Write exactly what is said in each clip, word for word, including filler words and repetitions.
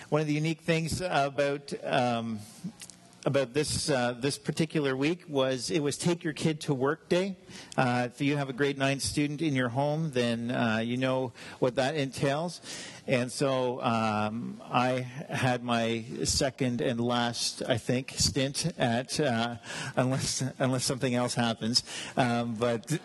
One of the unique things about um, about this uh, this particular week was it was Take Your Kid to Work Day. Uh, if you have a grade nine student in your home, then uh, you know what that entails. And so um, I had my second and last, I think, stint at uh, unless unless something else happens, um, but.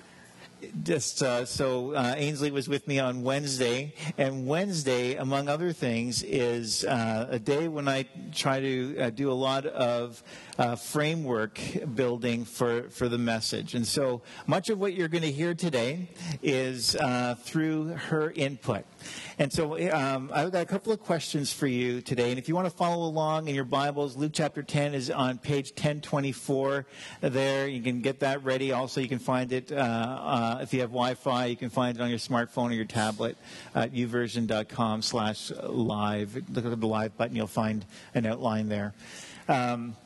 Just uh, so uh, Ainsley was with me on Wednesday, and Wednesday, among other things, is uh, a day when I try to uh, do a lot of uh, framework building for, for the message. And so much of what you're going to hear today is uh, through her input. And so um, I've got a couple of questions for you today. And if you want to follow along in your Bibles, Luke chapter ten is on page ten twenty-four there. You can get that ready. Also, you can find it, uh, uh, if you have Wi-Fi, you can find it on your smartphone or your tablet at uversion.com slash live. Look at the live button. You'll find an outline there. Um,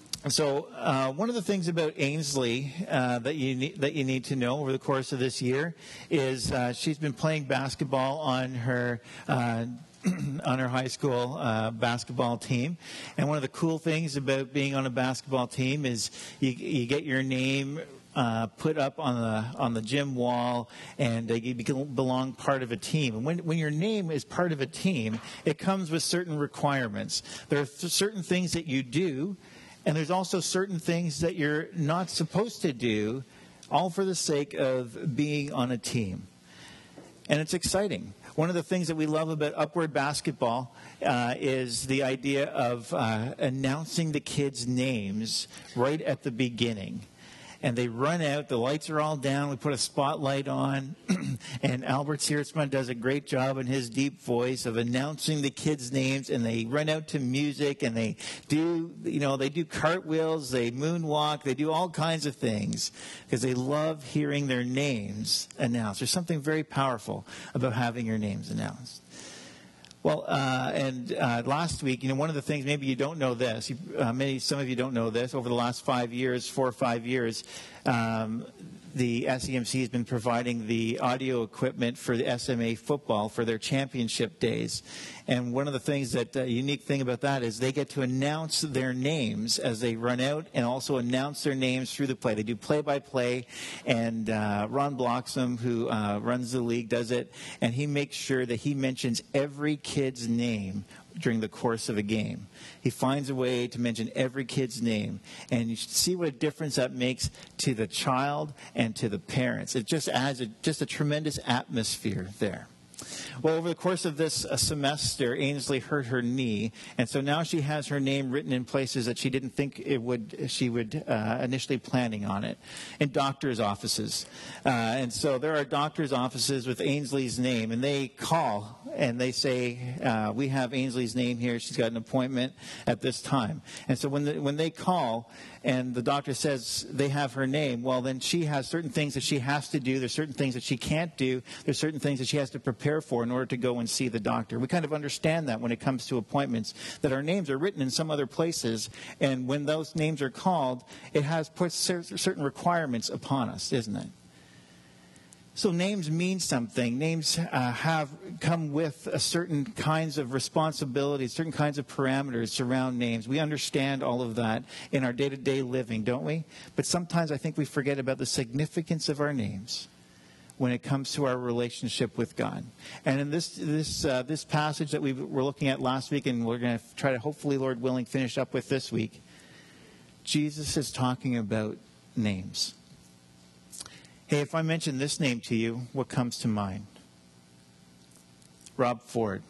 So uh, one of the things about Ainsley uh, that you need, that you need to know over the course of this year is uh, she's been playing basketball on her uh, on her high school uh, basketball team. And one of the cool things about being on a basketball team is you, you get your name Uh, put up on the on the gym wall, and uh, you belong part of a team. And when when your name is part of a team, it comes with certain requirements. There are th- certain things that you do, and there's also certain things that you're not supposed to do, all for the sake of being on a team. And it's exciting. One of the things that we love about Upward Basketball uh, is the idea of uh, announcing the kids' names right at the beginning. And they run out, the lights are all down, we put a spotlight on, and Albert Siertzman does a great job in his deep voice of announcing the kids' names, and they run out to music, and they do, you know, they do cartwheels, they moonwalk, they do all kinds of things, because they love hearing their names announced. There's something very powerful about having your names announced. Well, uh, and uh, last week, you know, one of the things, maybe you don't know this, you, uh, maybe some of you don't know this, over the last five years, four or five years, um, the S E M C has been providing the audio equipment for the S M A football for their championship days. And one of the things that, uh, unique thing about that is they get to announce their names as they run out, and also announce their names through the play. They do play-by-play, and uh, Ron Bloxham, who uh, runs the league, does it, and he makes sure that he mentions every kid's name during the course of a game. He finds a way to mention every kid's name, and you should see what a difference that makes to the child and to the parents. It just adds a, just a tremendous atmosphere there. Well, over the course of this uh, semester, Ainsley hurt her knee, and so now she has her name written in places that she didn't think it would. She would uh, initially planning on it, in doctors' offices, uh, and so there are doctors' offices with Ainsley's name, and they call and they say, uh, "We have Ainsley's name here. She's got an appointment at this time." And so when the, when they call, and the doctor says they have her name, well, then she has certain things that she has to do. There's certain things that she can't do. There's certain things that she has to prepare for in order to go and see the doctor. We kind of understand that when it comes to appointments, that our names are written in some other places, and when those names are called, it has put certain requirements upon us, isn't it? So names mean something. Names uh, have come with a certain kinds of responsibilities, certain kinds of parameters surround names. We understand all of that in our day-to-day living, don't we? But sometimes I think we forget about the significance of our names when it comes to our relationship with God. And in this this uh, this passage that we were looking at last week, and we're going to try to, hopefully, Lord willing, finish up with this week, Jesus is talking about names. Hey, if I mention this name to you, what comes to mind? Rob Ford.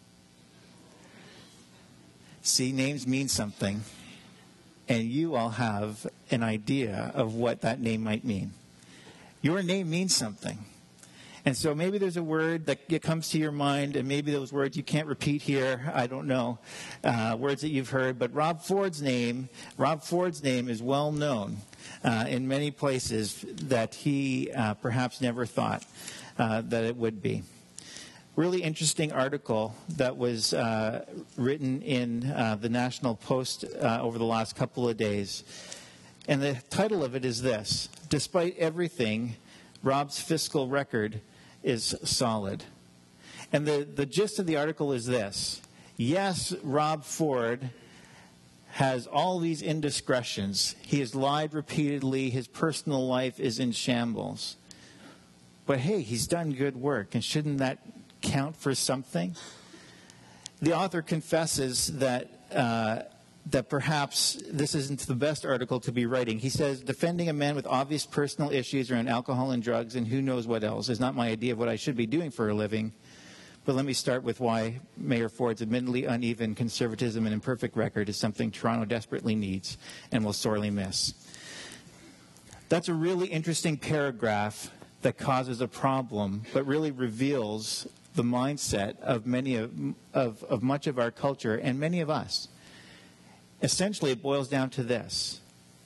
See, names mean something, and you all have an idea of what that name might mean. Your name means something. And so maybe there's a word that comes to your mind, and maybe those words you can't repeat here. I don't know. Uh, words that you've heard. But Rob Ford's name, Rob Ford's name is well known uh, in many places that he uh, perhaps never thought uh, that it would be. Really interesting article that was uh, written in uh, the National Post uh, over the last couple of days. And the title of it is this: "Despite everything, Rob's fiscal record is solid." And the, the gist of the article is this: Yes, Rob Ford has all these indiscretions. He has lied repeatedly. His personal life is in shambles. But hey, he's done good work, and shouldn't that count for something? The author confesses that uh, that perhaps this isn't the best article to be writing. He says, defending a man with obvious personal issues around alcohol and drugs and who knows what else is not my idea of what I should be doing for a living. But let me start with why Mayor Ford's admittedly uneven conservatism and imperfect record is something Toronto desperately needs and will sorely miss. That's a really interesting paragraph that causes a problem, but really reveals the mindset of many of, of, of much of our culture and many of us. Essentially, it boils down to this.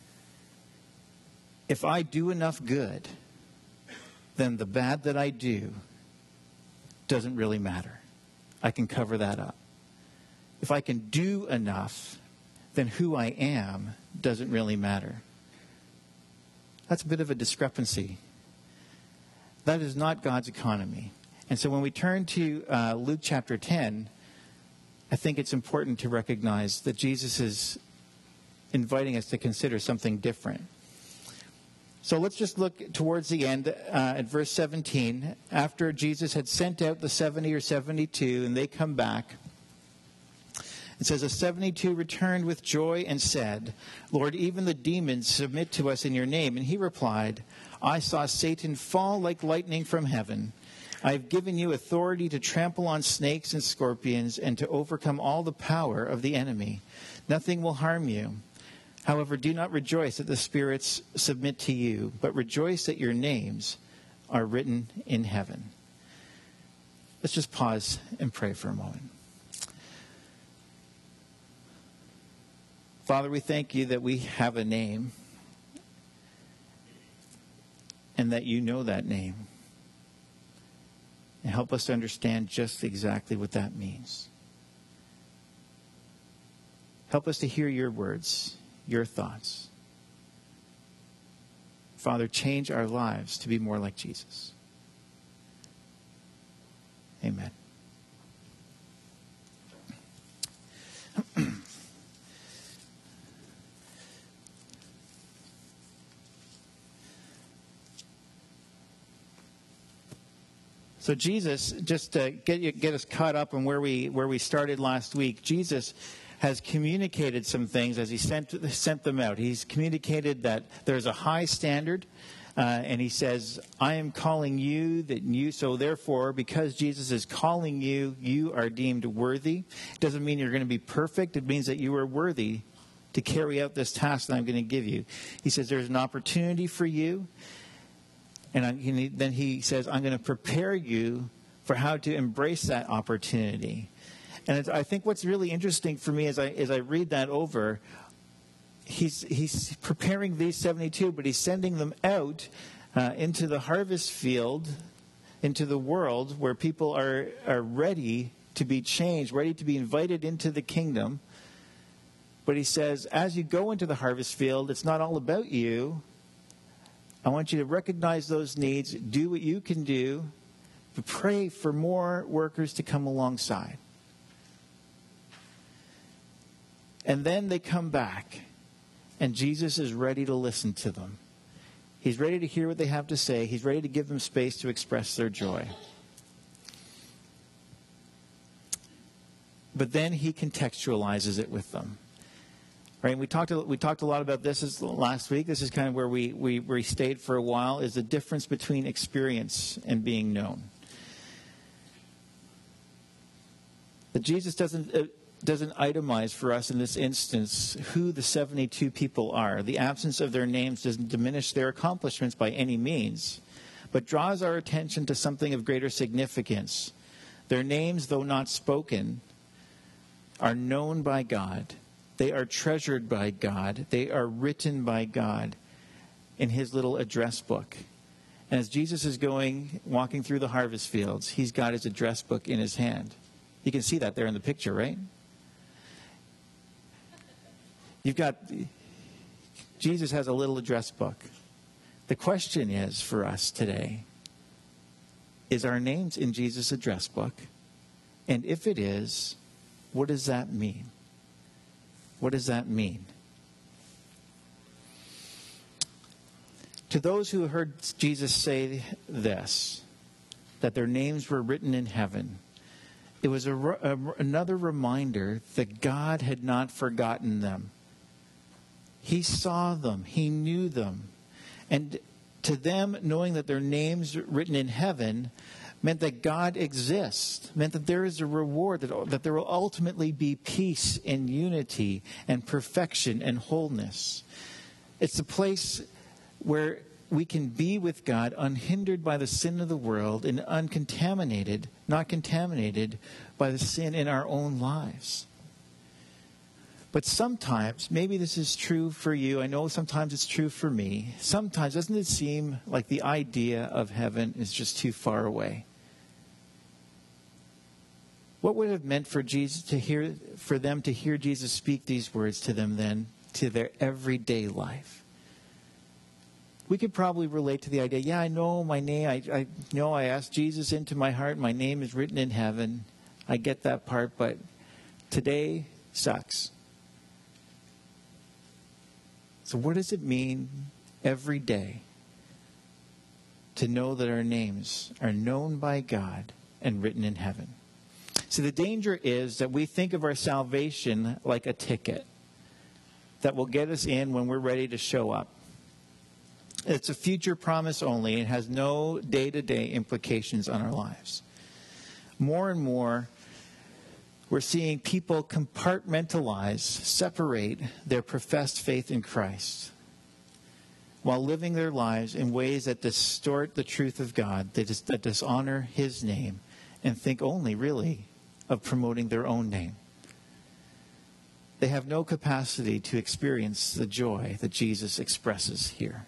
If I do enough good, then the bad that I do doesn't really matter. I can cover that up. If I can do enough, then who I am doesn't really matter. That's a bit of a discrepancy. That is not God's economy. And so when we turn to uh, Luke chapter ten, I think it's important to recognize that Jesus is inviting us to consider something different. So let's just look towards the end uh, at verse seventeen. After Jesus had sent out the seventy or seventy-two, and they come back, it says, the seventy-two returned with joy and said, Lord, even the demons submit to us in your name. And he replied, I saw Satan fall like lightning from heaven. I have given you authority to trample on snakes and scorpions and to overcome all the power of the enemy. Nothing will harm you. However, do not rejoice that the spirits submit to you, but rejoice that your names are written in heaven. Let's just pause and pray for a moment. Father, we thank you that we have a name and that you know that name. And help us to understand just exactly what that means. Help us to hear your words, your thoughts. Father, change our lives to be more like Jesus. Amen. So Jesus, just to get get us caught up on where we where we started last week, Jesus has communicated some things as he sent sent them out. He's communicated that there's a high standard, uh, and he says, "I am calling you that you." So therefore, because Jesus is calling you, you are deemed worthy. It doesn't mean you're going to be perfect. It means that you are worthy to carry out this task that I'm going to give you. He says, "There's an opportunity for you." And then he says, I'm going to prepare you for how to embrace that opportunity. And it's, I think what's really interesting for me as I as I read that over, he's he's preparing these seventy-two, but he's sending them out uh, into the harvest field, into the world where people are, are ready to be changed, ready to be invited into the kingdom. But he says, as you go into the harvest field, it's not all about you. I want you to recognize those needs, do what you can do, but pray for more workers to come alongside. And then they come back, and Jesus is ready to listen to them. He's ready to hear what they have to say. He's ready to give them space to express their joy. But then he contextualizes it with them. Right, we talked we talked a lot about this last week. This is kind of where we, we, we stayed for a while, is the difference between experience and being known. But Jesus doesn't uh, doesn't itemize for us in this instance who the seventy-two people are. The absence of their names doesn't diminish their accomplishments by any means, but draws our attention to something of greater significance. Their names, though not spoken, are known by God. They are treasured by God. They are written by God in his little address book. And as Jesus is going, walking through the harvest fields, he's got his address book in his hand. You can see that there in the picture, right? You've got, Jesus has a little address book. The question is for us today, is our names in Jesus' address book? And if it is, What does that mean? What does that mean? To those who heard Jesus say this, that their names were written in heaven, it was a, a, another reminder that God had not forgotten them. He saw them. He knew them. And to them, knowing that their names written in heaven meant that God exists, meant that there is a reward, that, that there will ultimately be peace and unity and perfection and wholeness. It's a place where we can be with God unhindered by the sin of the world and uncontaminated, not contaminated by the sin in our own lives. But sometimes, maybe this is true for you, I know sometimes it's true for me, sometimes doesn't it seem like the idea of heaven is just too far away? What would it have meant for Jesus to hear, for them to hear Jesus speak these words to them then, to their everyday life? We could probably relate to the idea, yeah, I know my name, I, I know I asked Jesus into my heart, my name is written in heaven. I get that part, but today sucks. So what does it mean every day to know that our names are known by God and written in heaven? See, the danger is that we think of our salvation like a ticket that will get us in when we're ready to show up. It's a future promise only. It has no day-to-day implications on our lives. More and more, we're seeing people compartmentalize, separate their professed faith in Christ while living their lives in ways that distort the truth of God, that, dis- that dishonor His name, and think only, really, of promoting their own name. They have no capacity to experience the joy that Jesus expresses here.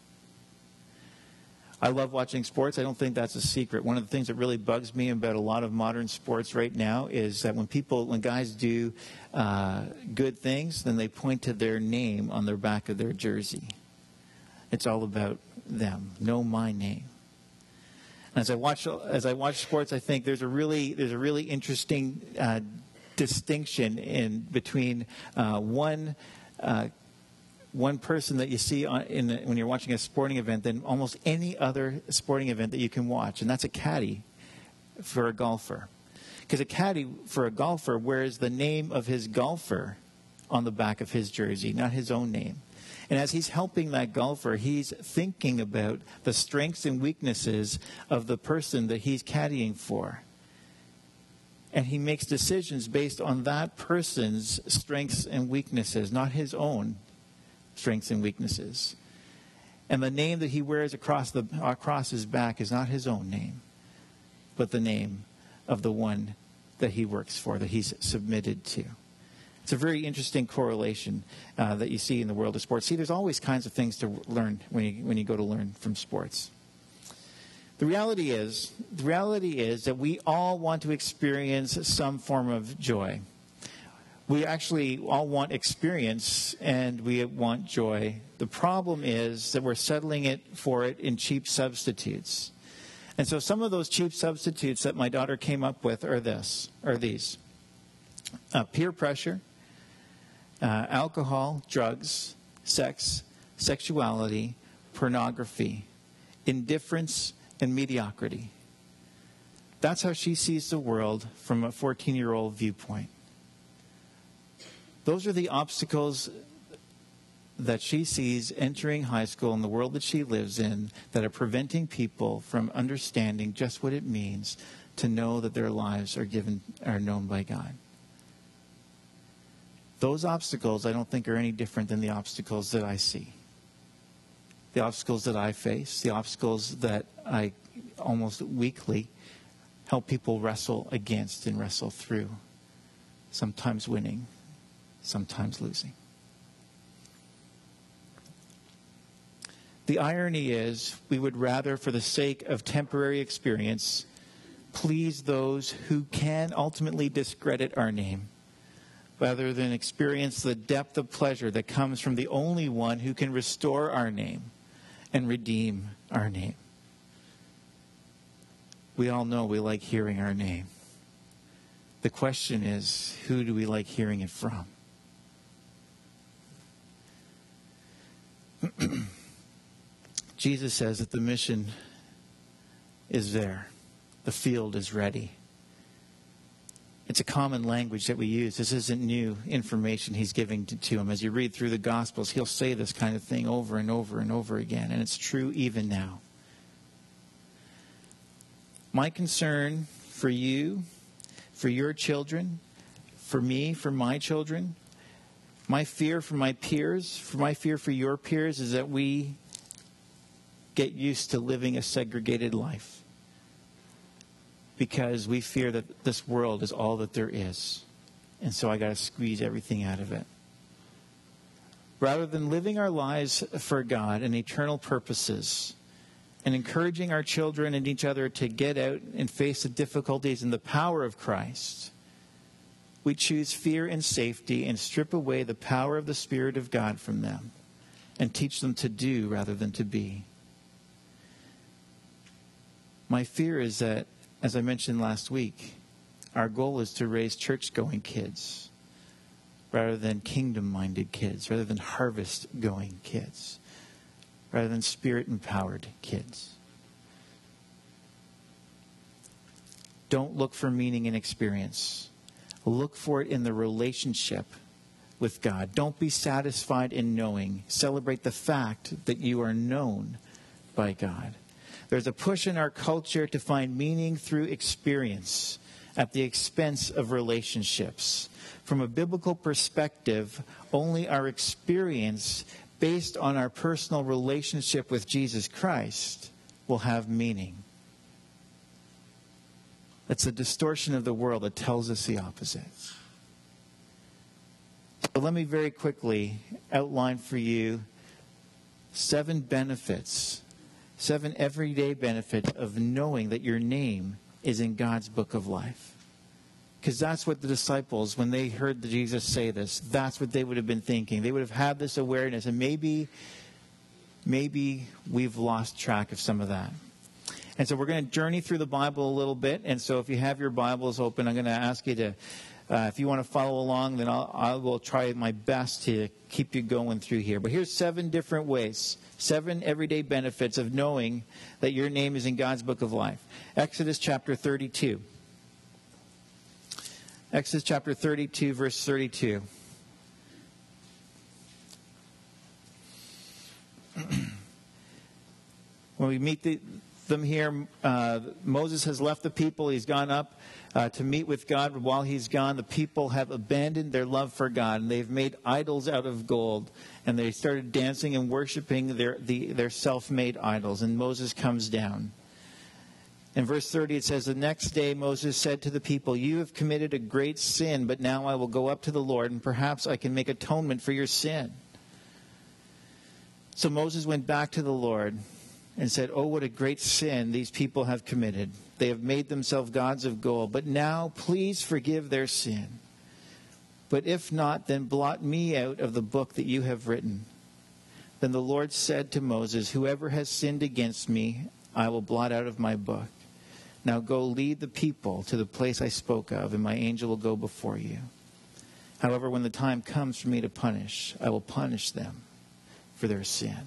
I love watching sports. I don't think that's a secret. One of the things that really bugs me about a lot of modern sports right now is that when people, when guys do uh, good things, then they point to their name on their back of their jersey. It's all about them. Know my name. And as I watch, as I watch sports, I think there's a really, there's a really interesting uh, distinction in between uh, one. Uh, one person that you see on, in the, when you're watching a sporting event than almost any other sporting event that you can watch. And that's a caddy for a golfer. Because a caddy for a golfer wears the name of his golfer on the back of his jersey, not his own name. And as he's helping that golfer, he's thinking about the strengths and weaknesses of the person that he's caddying for. And he makes decisions based on that person's strengths and weaknesses, not his own strengths and weaknesses. And the name that he wears across the across his back is not his own name, but the name of the one that he works for, that he's submitted to. It's a very interesting correlation uh, that you see in the world of sports. See, there's always kinds of things to learn when you when you go to learn from sports. The reality is, the reality is that we all want to experience some form of joy. We actually all want experience and we want joy. The problem is that we're settling it for it in cheap substitutes. And so some of those cheap substitutes that my daughter came up with are this, are these. Uh, peer pressure, uh, alcohol, drugs, sex, sexuality, pornography, indifference, and mediocrity. That's how she sees the world from a fourteen-year-old viewpoint. Those are the obstacles that she sees entering high school in the world that she lives in that are preventing people from understanding just what it means to know that their lives are given, are known by God. Those obstacles I don't think are any different than the obstacles that I see. The obstacles that I face, the obstacles that I almost weekly help people wrestle against and wrestle through, sometimes winning, sometimes losing. The irony is, we would rather, for the sake of temporary experience, please those who can ultimately discredit our name, rather than experience the depth of pleasure that comes from the only one who can restore our name and redeem our name. We all know we like hearing our name. The question is, who do we like hearing it from? Jesus says that the mission is there. The field is ready. It's a common language that we use. This isn't new information he's giving to, to him. As you read through the Gospels, he'll say this kind of thing over and over and over again. And it's true even now. My concern for you, for your children, for me, for my children, my fear for my peers, for my fear for your peers is that we get used to living a segregated life. Because we fear that this world is all that there is. And so I got to squeeze everything out of it. Rather than living our lives for God and eternal purposes and encouraging our children and each other to get out and face the difficulties in the power of Christ, we choose fear and safety and strip away the power of the Spirit of God from them and teach them to do rather than to be. My fear is that, as I mentioned last week, our goal is to raise church-going kids rather than kingdom-minded kids, rather than harvest-going kids, rather than spirit-empowered kids. Don't look for meaning in experience. Look for it in the relationship with God. Don't be satisfied in knowing. Celebrate the fact that you are known by God. There's a push in our culture to find meaning through experience at the expense of relationships. From a biblical perspective, only our experience based on our personal relationship with Jesus Christ will have meaning. It's a distortion of the world that tells us the opposite. So let me very quickly outline for you seven benefits Seven everyday benefits of knowing that your name is in God's book of life. Because that's what the disciples, when they heard Jesus say this, that's what they would have been thinking. They would have had this awareness. And maybe, maybe we've lost track of some of that. And so we're going to journey through the Bible a little bit. And so if you have your Bibles open, I'm going to ask you to, uh, if you want to follow along, then I'll, I will try my best to keep you going through here. But here's seven different ways. Seven everyday benefits of knowing that your name is in God's book of life. Exodus chapter thirty-two. Exodus chapter thirty-two, verse thirty-two. When we meet the, them here, uh, Moses has left the people. He's gone up uh, to meet with God. While he's gone, the people have abandoned their love for God, and they've made idols out of gold. And they started dancing and worshiping their, the, their self-made idols. And Moses comes down. In verse thirty, it says, the next day Moses said to the people, you have committed a great sin, but now I will go up to the Lord, and perhaps I can make atonement for your sin. So Moses went back to the Lord and said, oh, what a great sin these people have committed. They have made themselves gods of gold. But now please forgive their sin. But if not, then blot me out of the book that you have written. Then the Lord said to Moses, whoever has sinned against me, I will blot out of my book. Now go lead the people to the place I spoke of, and my angel will go before you. However, when the time comes for me to punish, I will punish them for their sin.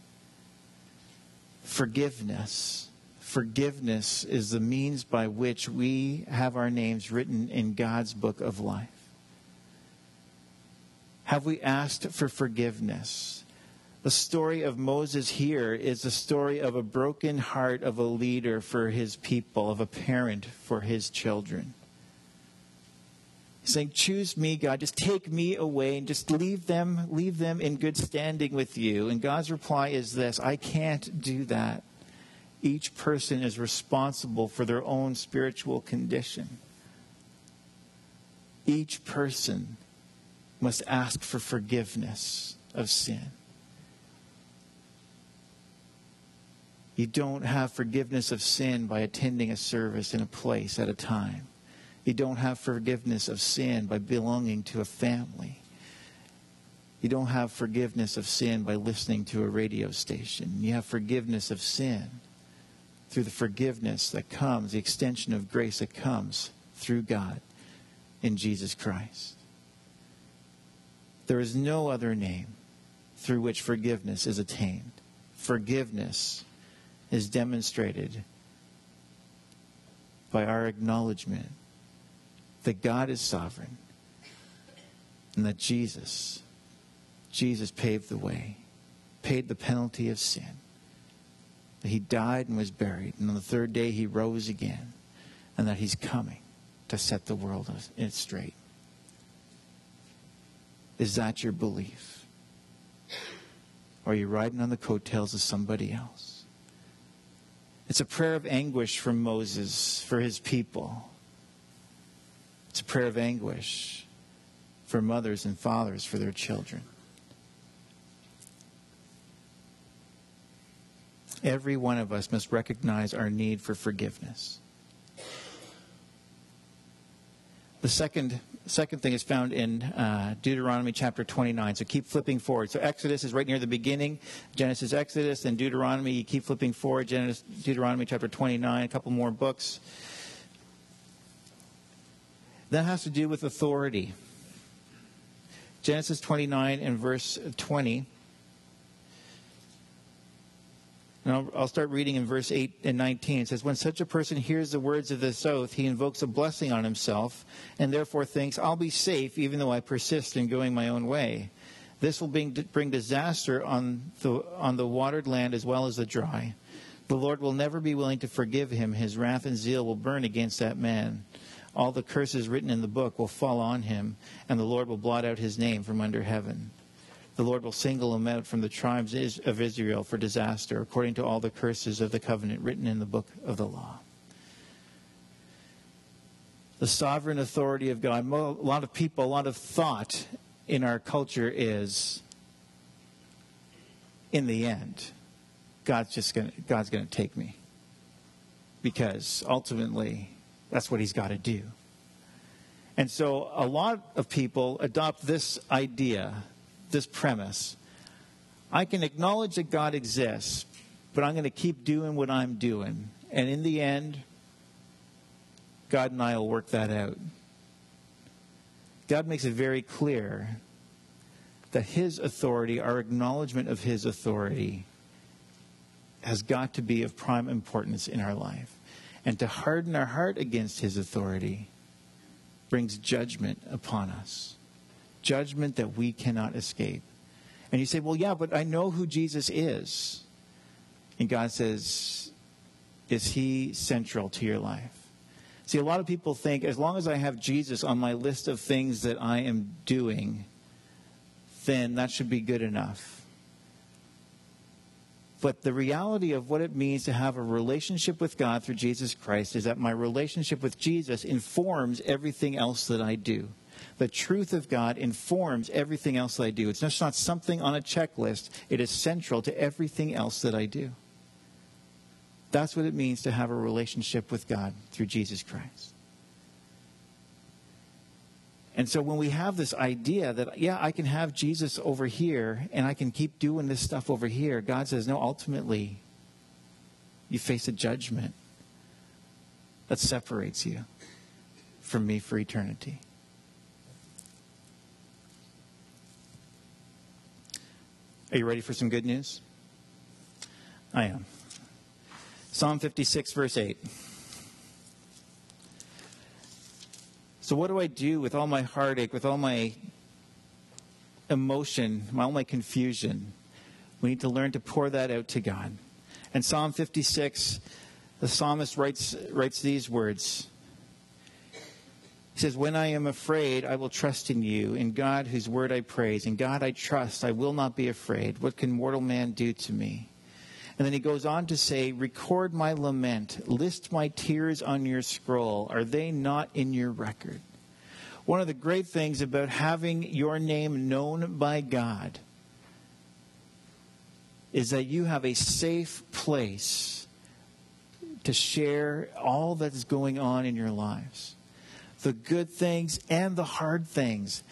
Forgiveness. Forgiveness is the means by which we have our names written in God's book of life. Have we asked for forgiveness? The story of Moses here is the story of a broken heart of a leader for his people, of a parent for his children. He's saying, choose me, God. Just take me away and just leave them, leave them in good standing with you. And God's reply is this: I can't do that. Each person is responsible for their own spiritual condition. Each person must ask for forgiveness of sin. You don't have forgiveness of sin by attending a service in a place at a time. You don't have forgiveness of sin by belonging to a family. You don't have forgiveness of sin by listening to a radio station. You have forgiveness of sin through the forgiveness that comes, the extension of grace that comes through God in Jesus Christ. There is no other name through which forgiveness is attained. Forgiveness is demonstrated by our acknowledgement that God is sovereign and that Jesus, Jesus paved the way, paid the penalty of sin. That he died and was buried, and on the third day he rose again, and that he's coming to set the world straight. Is that your belief? Or are you riding on the coattails of somebody else? It's a prayer of anguish from Moses for his people. It's a prayer of anguish for mothers and fathers for their children. Every one of us must recognize our need for forgiveness. The second second thing is found in uh, Deuteronomy chapter twenty-nine. So keep flipping forward. So Exodus is right near the beginning. Genesis, Exodus, then Deuteronomy. You keep flipping forward. Genesis, Deuteronomy chapter twenty-nine. A couple more books. That has to do with authority. Genesis twenty-nine and verse twenty. And I'll, I'll start reading in verse eight and nineteen. It says, when such a person hears the words of this oath, he invokes a blessing on himself, and therefore thinks, I'll be safe even though I persist in going my own way. This will bring, bring disaster on the, on the watered land as well as the dry. The Lord will never be willing to forgive him. His wrath and zeal will burn against that man. All the curses written in the book will fall on him, and the Lord will blot out his name from under heaven. The Lord will single him out from the tribes of Israel for disaster, according to all the curses of the covenant written in the book of the law. The sovereign authority of God. A lot of people, a lot of thought in our culture is, in the end, God's just going God's going to take me. Because ultimately, that's what he's got to do. And so a lot of people adopt this idea, this premise. I can acknowledge that God exists, but I'm going to keep doing what I'm doing. And in the end, God and I will work that out. God makes it very clear that his authority, our acknowledgement of his authority, has got to be of prime importance in our life. And to harden our heart against his authority brings judgment upon us. Judgment that we cannot escape. And you say, well, yeah, but I know who Jesus is. And God says, is he central to your life? See, a lot of people think, as long as I have Jesus on my list of things that I am doing, then that should be good enough. But the reality of what it means to have a relationship with God through Jesus Christ is that my relationship with Jesus informs everything else that I do. The truth of God informs everything else that I do. It's just not something on a checklist. It is central to everything else that I do. That's what it means to have a relationship with God through Jesus Christ. And so when we have this idea that, yeah, I can have Jesus over here and I can keep doing this stuff over here, God says, no, ultimately, you face a judgment that separates you from me for eternity. Are you ready for some good news? I am. Psalm fifty-six, verse eight. So what do I do with all my heartache, with all my emotion, all my confusion? We need to learn to pour that out to God. And Psalm fifty-six, the psalmist writes, writes these words. He says, when I am afraid, I will trust in you. In God, whose word I praise. In God I trust. I will not be afraid. What can mortal man do to me? And then he goes on to say, record my lament. List my tears on your scroll. Are they not in your record? One of the great things about having your name known by God is that you have a safe place to share all that's going on in your lives. The good things and the hard things.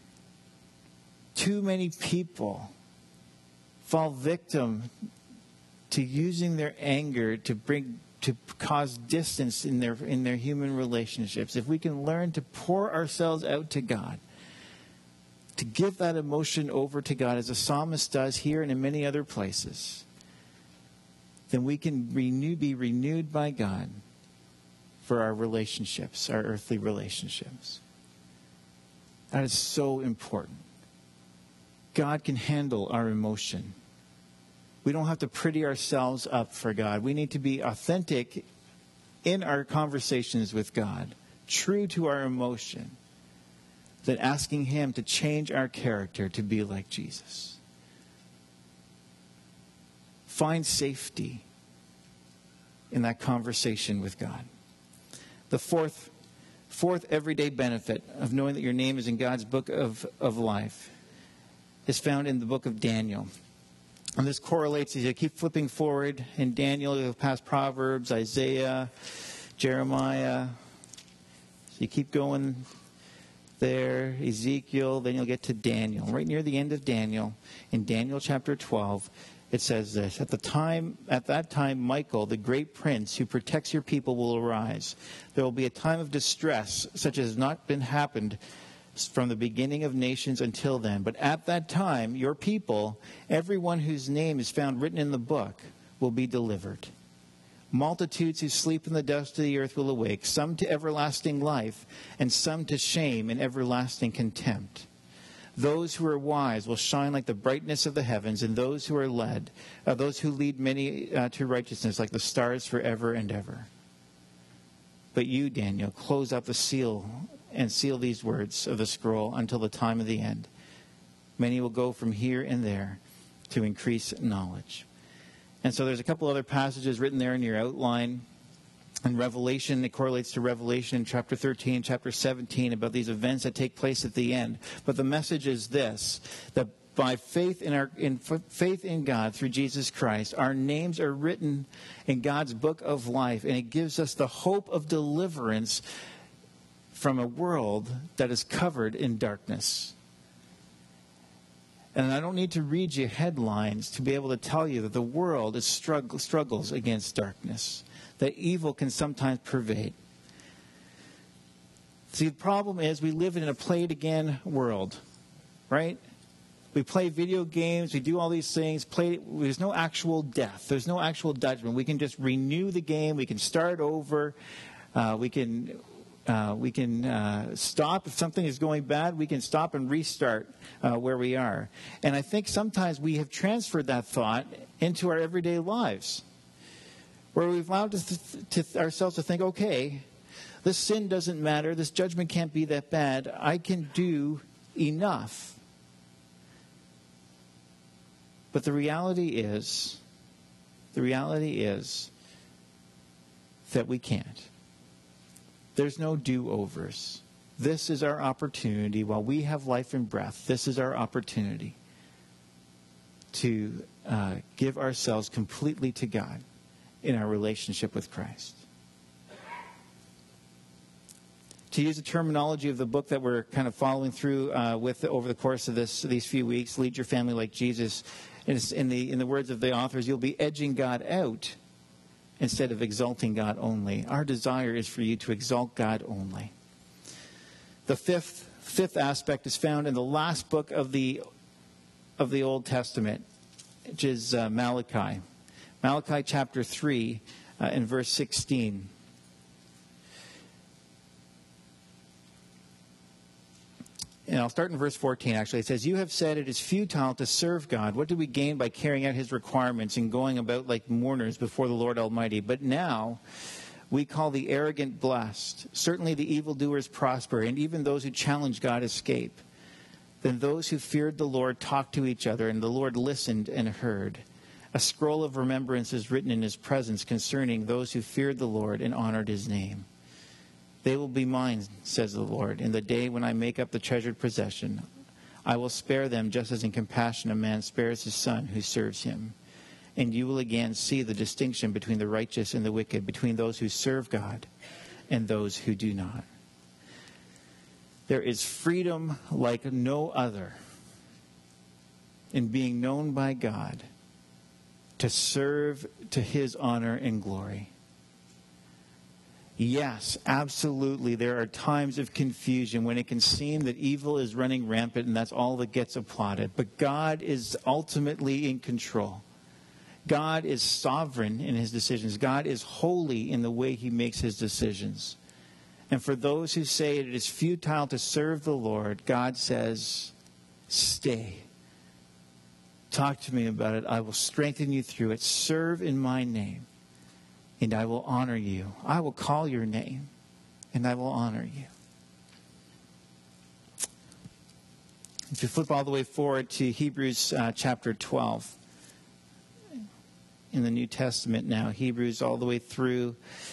Too many people fall victim to using their anger to bring to cause distance in their in their human relationships, if we can learn to pour ourselves out to God, to give that emotion over to God as the psalmist does here and in many other places, then we can renew, be renewed by God for our relationships, our earthly relationships. That is so important. God can handle our emotion. We don't have to pretty ourselves up for God. We need to be authentic in our conversations with God, true to our emotion, that asking Him to change our character to be like Jesus. Find safety in that conversation with God. The fourth, fourth everyday benefit of knowing that your name is in God's book of, of life is found in the book of Daniel. And this correlates as you keep flipping forward in Daniel, you'll pass Proverbs, Isaiah, Jeremiah. So you keep going there, Ezekiel, then you'll get to Daniel. Right near the end of Daniel, in Daniel chapter twelve, it says this: At the time, at that time, Michael, the great prince who protects your people, will arise. There will be a time of distress, such as has not been happened from the beginning of nations until then. But at that time, your people, everyone whose name is found written in the book, will be delivered. Multitudes who sleep in the dust of the earth will awake, some to everlasting life, and some to shame and everlasting contempt. Those who are wise will shine like the brightness of the heavens, and those who are led, uh, those who lead many uh, to righteousness, like the stars forever and ever. But you, Daniel, close up the seal and seal these words of the scroll until the time of the end. Many will go from here and there to increase knowledge. And so there's a couple other passages written there in your outline. In Revelation, it correlates to Revelation in chapter thirteen, chapter seventeen, about these events that take place at the end. But the message is this: that by faith in our in faith in God through Jesus Christ, our names are written in God's book of life, and it gives us the hope of deliverance from a world that is covered in darkness. And I don't need to read you headlines to be able to tell you that the world is struggle, struggles against darkness, that evil can sometimes pervade. See, the problem is we live in a play-it-again world, right? We play video games, we do all these things. Play, there's no actual death. There's no actual judgment. We can just renew the game. We can start over. Uh, we can... Uh, we can uh, stop if something is going bad. We can stop and restart uh, where we are. And I think sometimes we have transferred that thought into our everyday lives, where we've allowed to th- to ourselves to think, okay, this sin doesn't matter. This judgment can't be that bad. I can do enough. But the reality is, the reality is that we can't. There's no do-overs. This is our opportunity. While we have life and breath, this is our opportunity to uh, give ourselves completely to God in our relationship with Christ. To use the terminology of the book that we're kind of following through uh, with over the course of this these few weeks, Lead Your Family Like Jesus, in the in the words of the authors, you'll be edging God out instead of exalting God only. Our desire is for you to exalt God only. The fifth fifth aspect is found in the last book of the of the Old Testament, which is uh, Malachi. Malachi chapter three uh, and verse sixteen. And I'll start in verse fourteen, actually. It says, "You have said it is futile to serve God. What do we gain by carrying out His requirements and going about like mourners before the Lord Almighty? But now we call the arrogant blessed. Certainly the evildoers prosper, and even those who challenge God escape. Then those who feared the Lord talked to each other, and the Lord listened and heard. A scroll of remembrance is written in His presence concerning those who feared the Lord and honored His name. They will be mine, says the Lord, in the day when I make up the treasured possession. I will spare them just as in compassion a man spares his son who serves him. And you will again see the distinction between the righteous and the wicked, between those who serve God and those who do not. There is freedom like no other in being known by God to serve to His honor and glory. Yes, absolutely. There are times of confusion when it can seem that evil is running rampant and that's all that gets applauded. But God is ultimately in control. God is sovereign in his decisions. God is holy in the way he makes his decisions. And for those who say it is futile to serve the Lord, God says, stay. Talk to me about it. I will strengthen you through it. Serve in my name, and I will honor you. I will call your name, and I will honor you. If you flip all the way forward to Hebrews uh, chapter twelve, in the New Testament now, Hebrews all the way through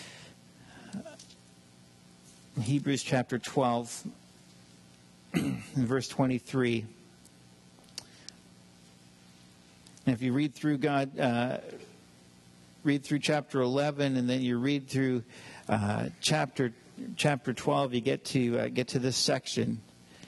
uh, Hebrews chapter twelve, in verse twenty-three. And if you read through God, uh, read through chapter eleven, and then you read through uh, chapter chapter twelve, you get to uh, get to this section.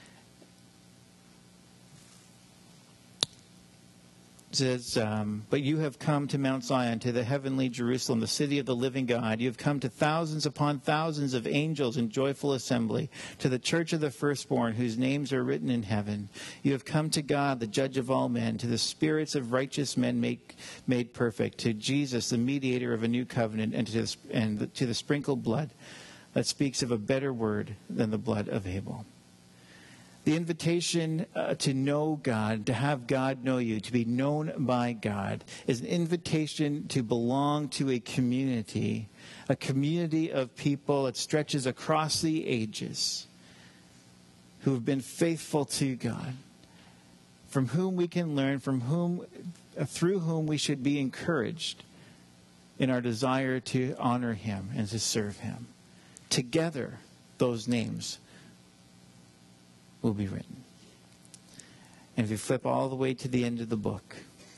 It says, um, but you have come to Mount Zion, to the heavenly Jerusalem, the city of the living God. You have come to thousands upon thousands of angels in joyful assembly, to the church of the firstborn, whose names are written in heaven. You have come to God, the judge of all men, to the spirits of righteous men make, made perfect, to Jesus, the mediator of a new covenant, and to the, and the, to the sprinkled blood that speaks of a better word than the blood of Abel. The invitation uh, to know God, to have God know you, to be known by God, is an invitation to belong to a community, a community of people that stretches across the ages, who have been faithful to God, from whom we can learn, from whom, uh, through whom we should be encouraged in our desire to honor him and to serve him. Together, those names will be written. And if you flip all the way to the end of the book,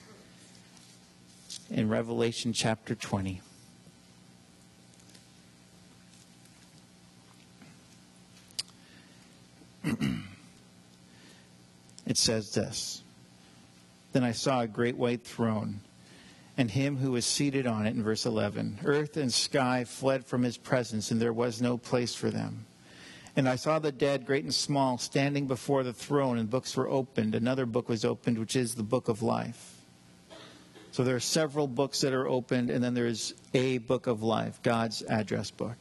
in Revelation chapter twenty, it says this: Then I saw a great white throne, and him who was seated on it, in verse eleven. Earth and sky fled from his presence, and there was no place for them. And I saw the dead, great and small, standing before the throne, and books were opened. Another book was opened, which is the book of life. So there are several books that are opened, and then there's a book of life, God's address book.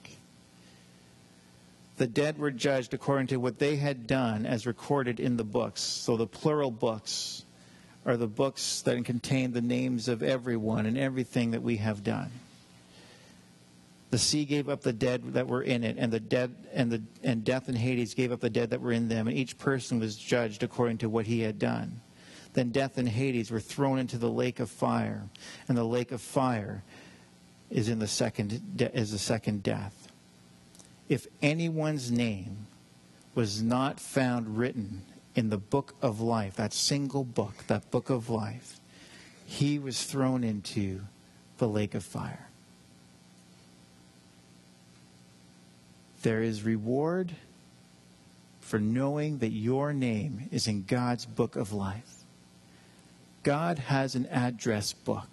The dead were judged according to what they had done as recorded in the books. So the plural books are the books that contain the names of everyone and everything that we have done. The sea gave up the dead that were in it, and the dead and the and death and Hades gave up the dead that were in them, and each person was judged according to what he had done. Then death and Hades were thrown into the lake of fire, and the lake of fire is in the second de- is the second death. If anyone's name was not found written in the book of life, that single book, that book of life, he was thrown into the lake of fire. There is reward for knowing that your name is in God's book of life. God has an address book.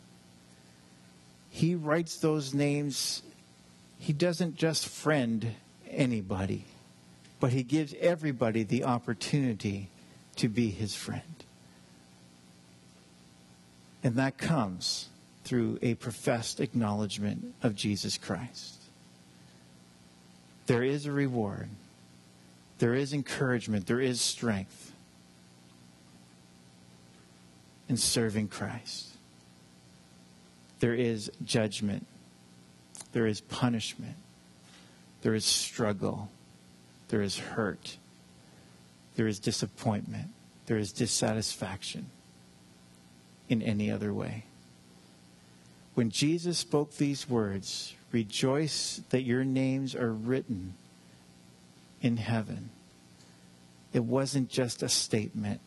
He writes those names. He doesn't just friend anybody, but he gives everybody the opportunity to be his friend. And that comes through a professed acknowledgement of Jesus Christ. There is a reward. There is encouragement. There is strength in serving Christ. There is judgment. There is punishment. There is struggle. There is hurt. There is disappointment. There is dissatisfaction in any other way. When Jesus spoke these words, rejoice that your names are written in heaven, it wasn't just a statement.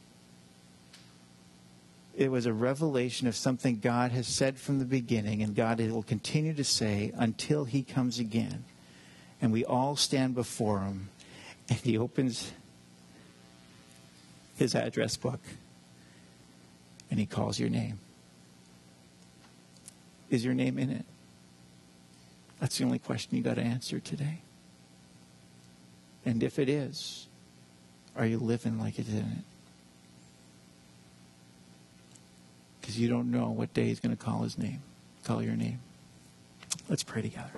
It was a revelation of something God has said from the beginning, and God will continue to say until he comes again. And we all stand before him, and he opens his address book, and he calls your name. Is your name in it? That's the only question you got to answer today. And if it is, are you living like it isn't? Because you don't know what day he's going to call his name, call your name. Let's pray together.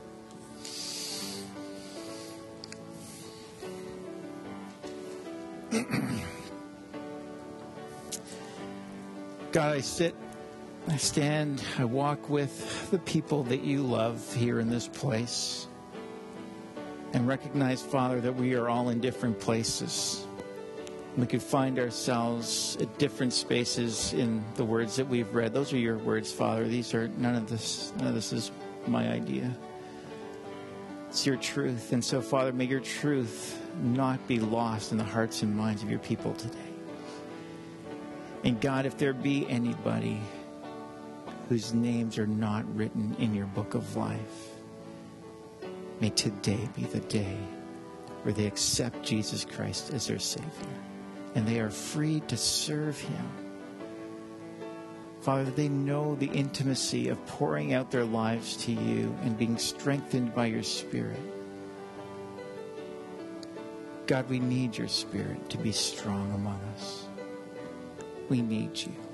God, I sit, I stand, I walk with the people that you love here in this place. And recognize, Father, that we are all in different places. We could find ourselves at different spaces in the words that we've read. Those are your words, Father. These are none of this. None of this is my idea. It's your truth. And so, Father, may your truth not be lost in the hearts and minds of your people today. And God, if there be anybody whose names are not written in your book of life, may today be the day where they accept Jesus Christ as their Savior. And they are free to serve him. Father, that they know the intimacy of pouring out their lives to you and being strengthened by your Spirit. God, we need your Spirit to be strong among us. We need you.